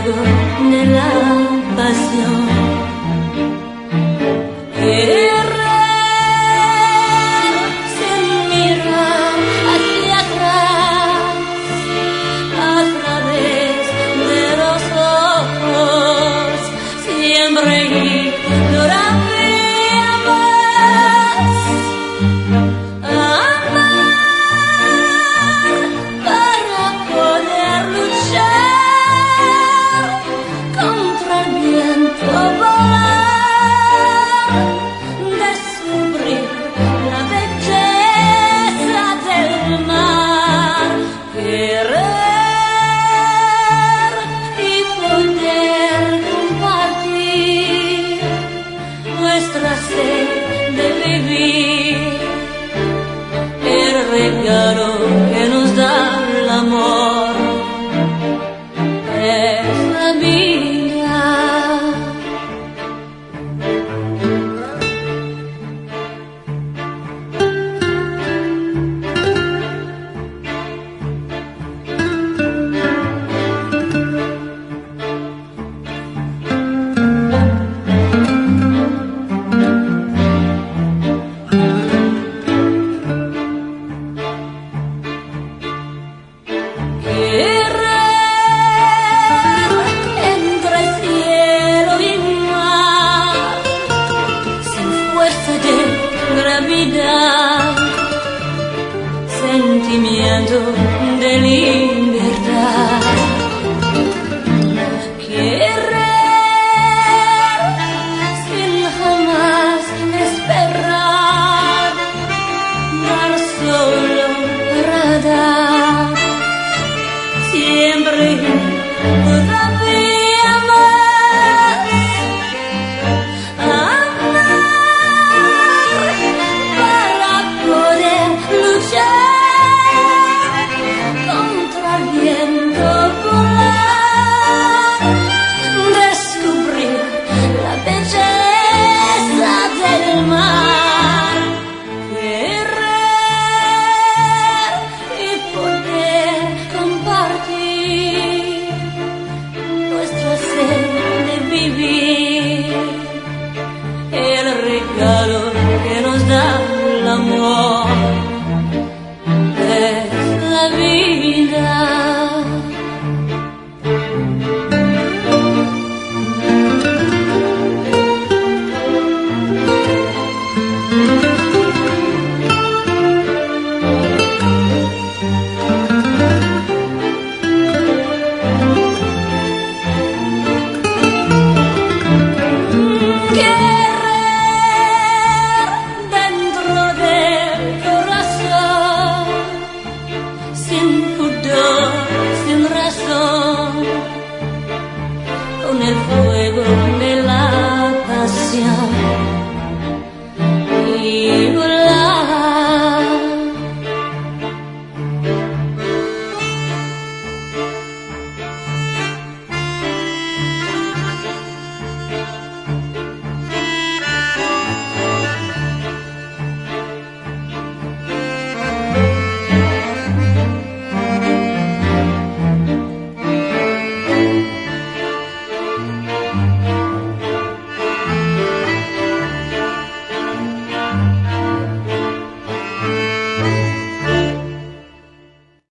fuego de la pasión. Querer sin mirar hacia atrás, a través de los ojos, siempre ignoraría más. Amar para poder luchar contra el viento, volar, descubrir la belleza del mar, querer y poder compartir nuestra sed de vivir, el regalo que nos da el amor es la vida. Querer entre cielo y mar, sin fuerza de gravedad, sentimiento de libertad. Querer sin jamás esperar, dar solo para dar.